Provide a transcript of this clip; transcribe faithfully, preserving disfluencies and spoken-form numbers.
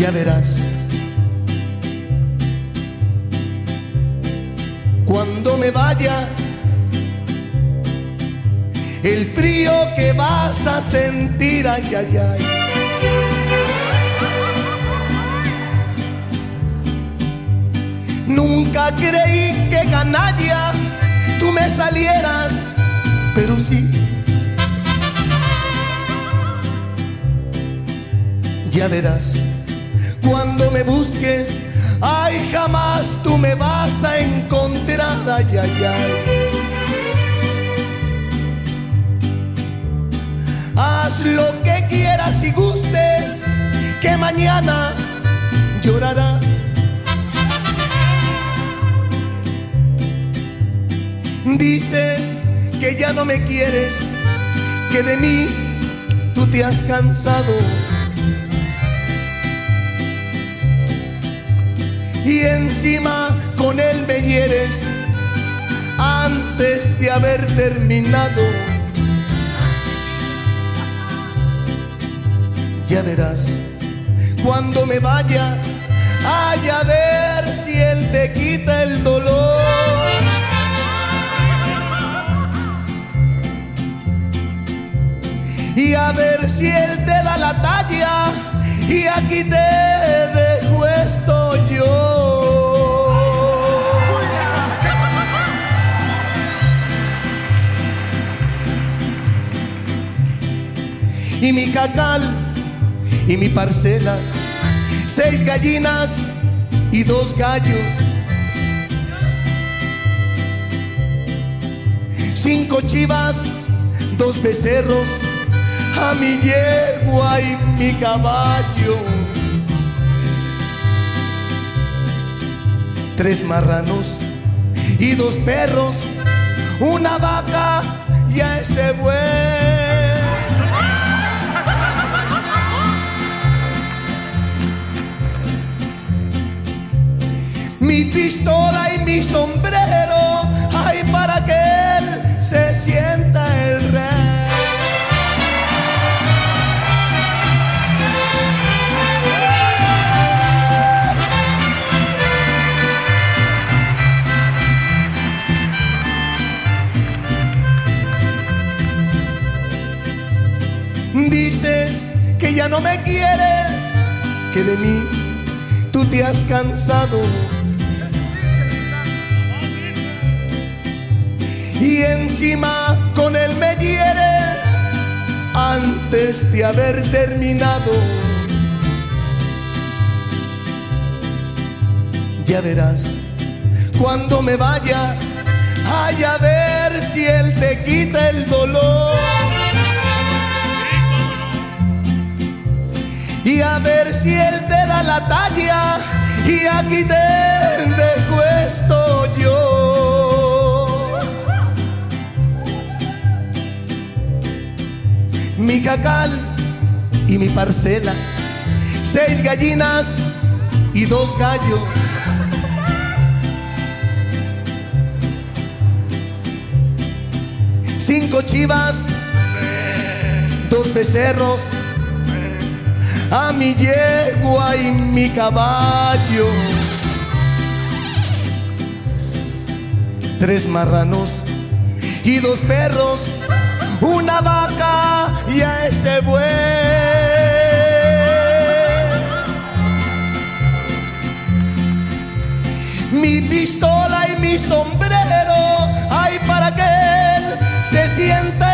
Ya verás, cuando me vaya, el frío que vas a sentir, ay, ay, ay. Nunca creí que canalla tú me salieras, pero sí. Ya verás, cuando me busques, ay, jamás tú me vas a encontrar, ay, ay, ay. Haz lo que quieras y gustes, que mañana llorarás. Dices que ya no me quieres, que de mí tú te has cansado. Y encima con él me hieres antes de haber terminado. Ya verás, cuando me vaya, ay, a ver si él te quita el dolor. Y a ver si él te da la talla, y aquí te dejo esto yo. Y mi jacal y mi parcela, seis gallinas y dos gallos, cinco chivas, dos becerros, a mi yegua y mi caballo, tres marranos y dos perros, una vaca y a ese buey. Mi pistola y mi sombrero, ay, para que él se sienta el rey. Dices que ya no me quieres, que de mí tú te has cansado. Y encima con él me hieres antes de haber terminado. Ya verás, cuando me vaya, ay, a ver si él te quita el dolor. Y a ver si él te da la talla, y aquí te dejo esto yo. Mi jacal y mi parcela, seis gallinas y dos gallos, cinco chivas, dos becerros, a mi yegua y mi caballo, tres marranos y dos perros, una vaca y a ese buey. Mi pistola y mi sombrero, ay, para que él se sienta